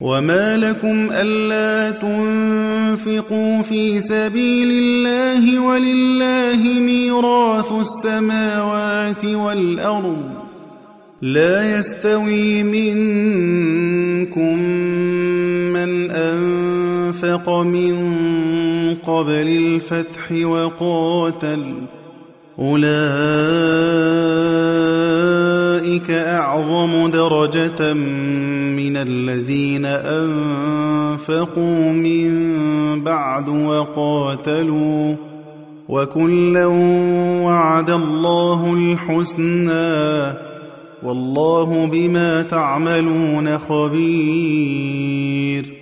وما لكم ألا تنفقوا في سبيل الله ولله ميراث السماوات والأرض لا يستوي منكم من أنفق من قبل الفتح وقاتل أولئك أعظم درجة من الذين أنفقوا من بعد وقاتلوا وكلا وعد الله الحسنى والله بما تعملون خبير